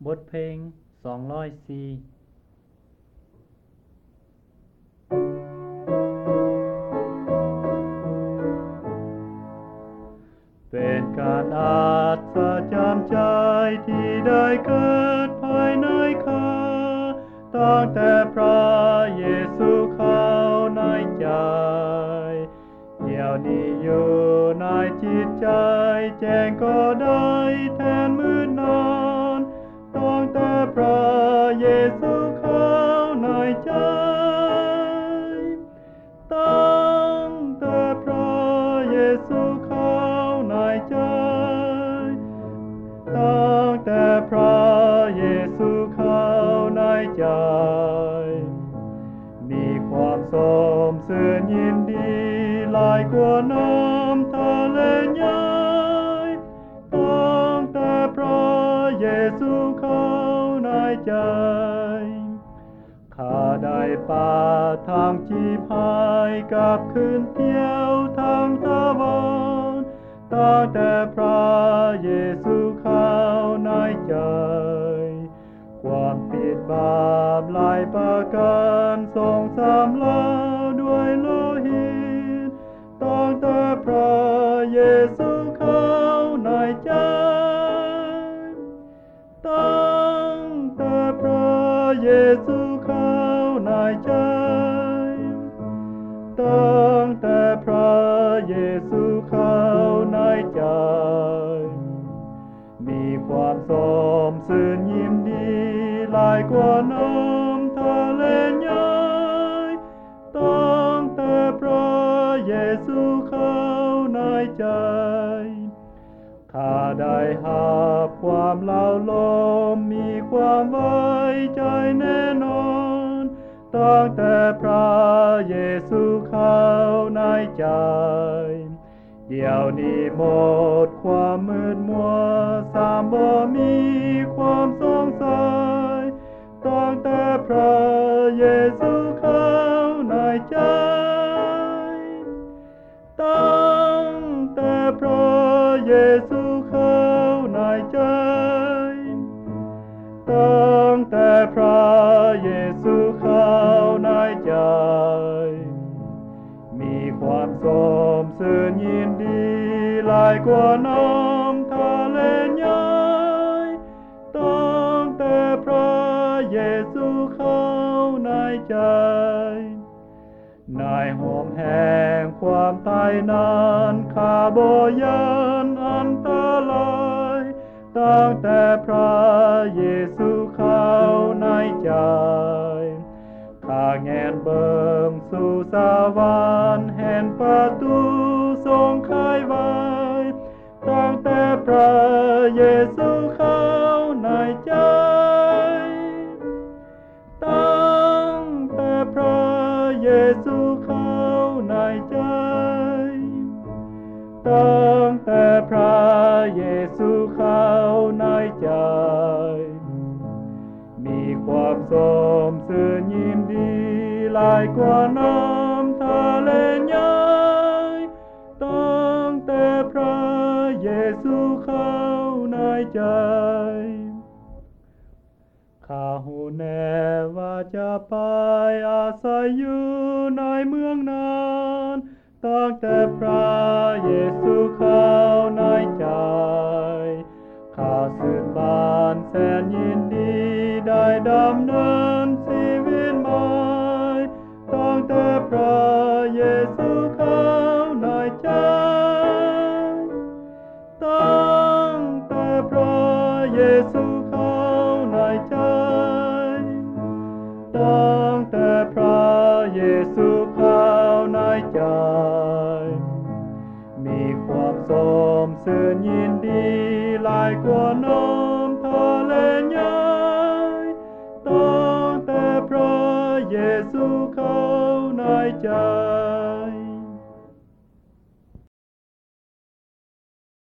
บทเพลง204เป็นการอัศจรรย์ใจที่ได้เกิดภายในข้าตั้งแต่พระเยซูเข้าในใจเดี๋ยวนี้อยู่ในจิตใจแจ้งก็ได้แทนมืดนอนตั้งแต่พระเยซูเข้าในใจตั้งแต่พระเยซูเข้าในใจตั้งแต่พระเยซูเข้าในใจมีความสมสื่นยินดีหลายกว่าน้ำทะเลใหญ่ตั้งแต่พระเยซูเข้าในใจข้าได้ป่าทางชีพายกับคืนเที่ยวทางตะวันตั้งแต่พระเยซูเข้าในใจความผิดบาปหลายประการทรงสำลาด้วยโลหิตตั้งแต่พระเยซูเข้าในใจตั้งแต่พระเยซูเข้าในใจตั้งแต่พระเยซูเข้าในใจมีความสมสื่นยินดีหลายกว่าน้ำทะเลใหญ่ตั้งแต่พระเยซูเข้าในใจข้าได้หาความเล่าล้อมมีความไว้ใจแน่นอนตั้งแต่พระเยซูเข้าในใจเดี๋ยวนี้หมดความมืดมัวสามบ่มีความสงสัยตั้งแต่พระเยซูเข้าในใจตั้งแต่พระเยซูเข้าในใจตั้งแต่พระเยซูเข้าในใจมีความสมสื่นยินดีหลายกว่าน้ำทะเลใหญ่ตั้งแต่พระเยซูเข้าในใจในห้วงแห่งความตายนั้นข้าบ่ยันอันตรายตั้งแต่พระเยซูเข้าในใจข้าแงนเบิ่งสู่สวรรค์เห็นประตูทรงเคยไว้ตั้งแต่พระเยซูเข้าในใจตั้งแต่พระเยซูเข้าในใจตั้งแต่พระเยซูเข้าในใจมีความสมสื่นยินดีหลายกว่าน้ำทะเลใหญ่ตั้งแต่พระเยซูเข้าในใจข้าหูแน่ว่าจะไปอาศัยอยู่ในเมืองนั้นตั้งแต่พระเยซูเข้าในใจข้าสื่นบานแสนยินดีได้ดำเนินชีวิตใหม่ตั้งแต่พระเยซูเข้าในใจตั้งแต่พระเยซูเข้าในใจตั้งแต่พระเยซูเข้าในใจมีความสมสื่นยินดีหลายกว่าน้ำทะเลใหญ่ตั้งแต่พระเยซูเข้าในใจ